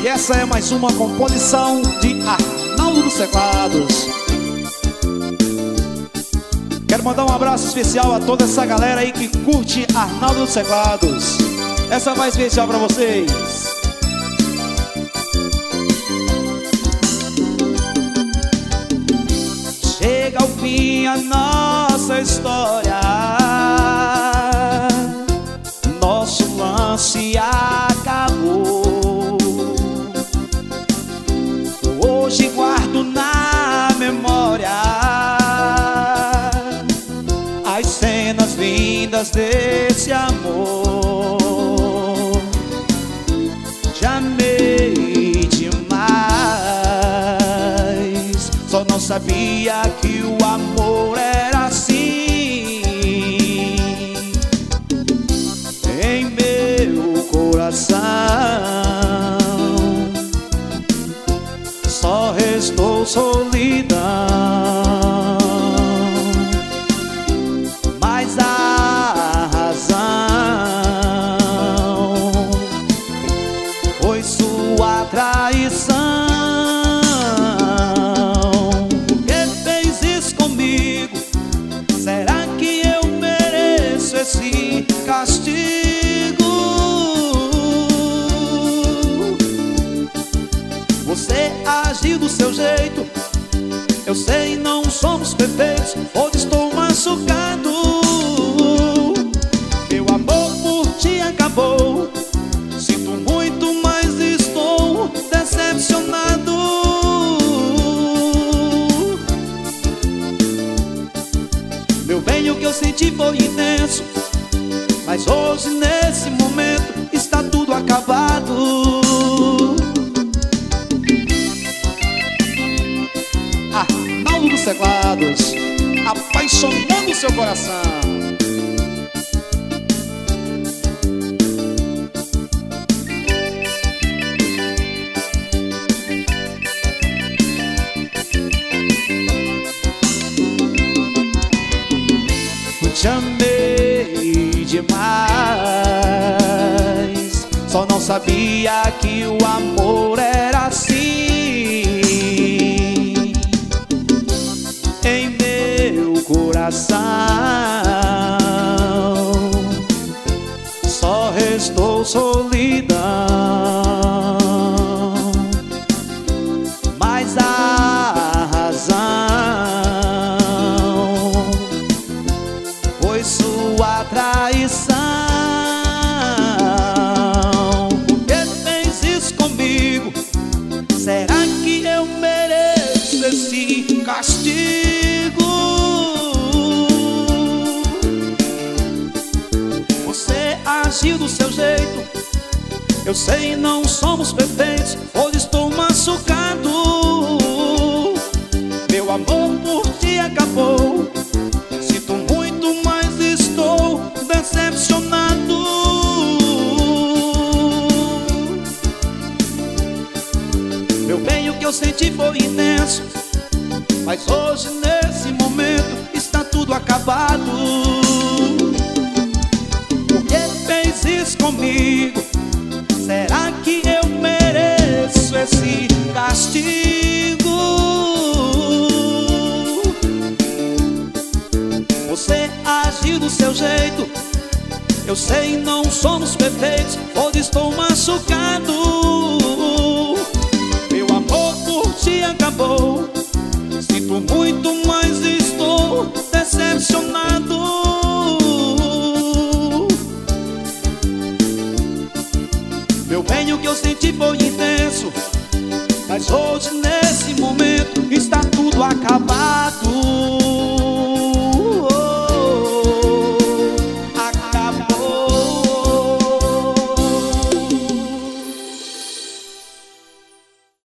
E essa é mais uma composição de Arnaldo dos Teclados. Quero mandar um abraço especial a toda essa galera aí que curte Arnaldo dos Teclados. Essa vai especial pra vocês. Chega ao fim a nossa história, nosso lance acabou. Hoje guardo na memória as cenas lindas desse amor. Já amei demais, só não sabia que o amor era assim. Em meu coração só restou solidão. Mas a razão foi sua traição. Por que fez isso comigo? Será que eu mereço esse castigo? Você agiu do seu jeito, eu sei, não somos perfeitos. Hoje estou machucado, meu amor por ti acabou. Sinto muito, mas estou decepcionado. Meu bem, o que eu senti foi intenso, mas hoje nesse momento está tudo acabado. Arnaldo dos Teclados, apaixonando seu coração. Te amei demais, só não sabia que o amor era assim. Em meu coração só restou solidão. Mas a razão foi sua traição. Por que fez isso comigo? Será que eu mereço esse castigo? Você agiu do seu jeito, eu sei, não somos perfeitos. Hoje estou machucado, meu amor por ti acabou. Sinto muito, mas estou decepcionado. Meu bem, o que eu senti foi intenso, mas hoje nesse momento está tudo acabado. Por que fez isso comigo? Será que eu mereço esse castigo? Você agiu do seu jeito, eu sei, não somos perfeitos. Hoje estou machucado, meu amor por ti acabou. Sinto muito, mas estou decepcionado. Meu bem, o que eu senti foi intenso, mas hoje nesse momento está tudo acabado.